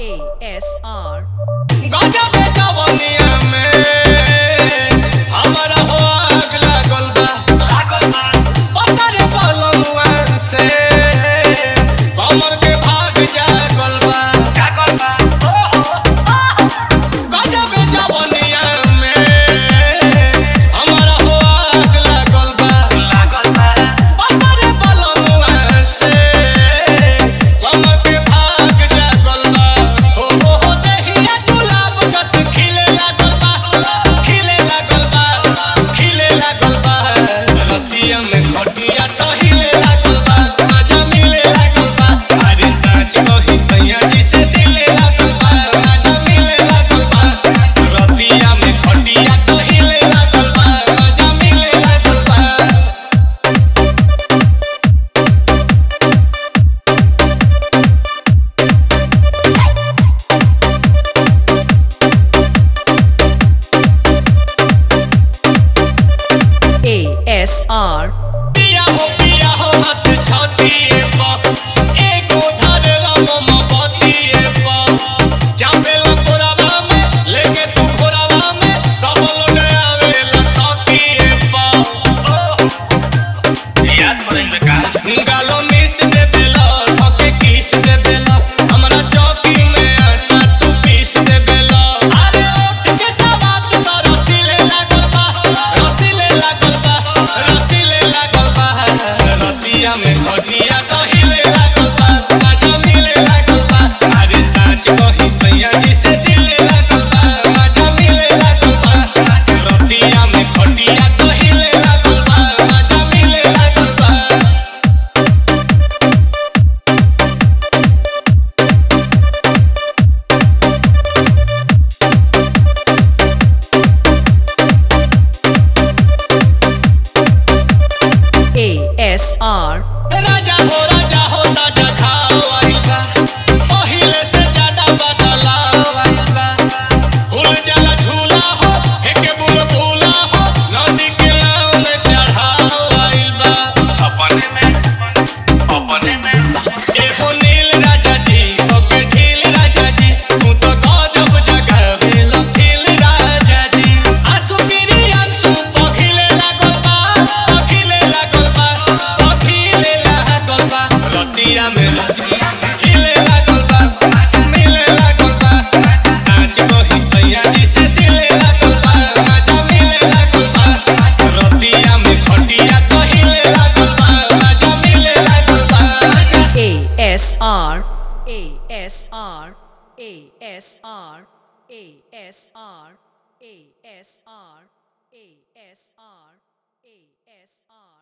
ASR गजब जवनिया में हमरा हो आग लागल बा पत्थर पलमुआ से कमर के भाग जागल बा गजब जवनिया में हमरा हो आग लागल बा पत्थर पलमुआ से कमर के भाग जागल बा हो दहिया गुलाब जस खिले लागल बा रतिया में खटिया तो हिले लागल बा मजा मिले लागल बा अरे सच कही सैया जी से दिले लागल बा मजा मिले लागल बा रतिया में खटिया तो हिले लागल बा मजा मिले लागल बा ASR पिया हो हाथ छातिए पर एगो धरला मोमबत्तिए पर जाबेला कोरावा में लेके तू घोरावा में सब लोग आवेला तकिए पर याद पड़े का गालो मिस दे बेला धके किस दे बेला हमरा चौकी में आटा तू पीस दे बेला अरे ओठ जे सवात तो रसीले लागल बा रतिया में खटिया तो हिले लागल बा मजा मिले लागल बा अरे सच कही सैया जी से दिले लागल बा मजा मिले लागल बा रतिया में खटिया तो हिले लागल बा मजा मिले लागल बा ASR राजा हो ताजा खाओ आइल बा पहिले से ज्यादा बदलाव आइल बा फूल जाला झूला हो एके बुलबुला हो नदी के नाव में चढ़ाओ आइल बा अपने में एहो नील राजा जी ओके ढील राजा जी तू तो गजब जगावेला फील राजा जी आंसू गिरी आंसू पखिले लागल बा रतिया में हिले लागल बा मिले लागल बा सच कही सैया जी से दिले लागल बा मजा मिले लागल बा रतिया में खटिया तो हिले लागल बा मजा मिले लागल बा ASR ASR ASR ASR ASR ASR ASR